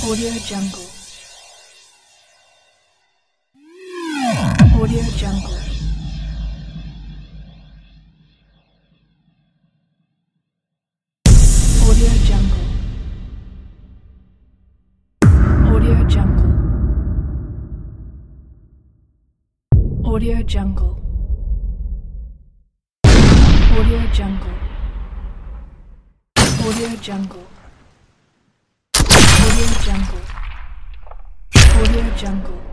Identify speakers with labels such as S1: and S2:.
S1: Audio Jungle. Audio Jungle. Audio Jungle. Audio Jungle. Audio Jungle. Audio Jungle. Audio Jungle. Audio Jungle. Audio Jungle.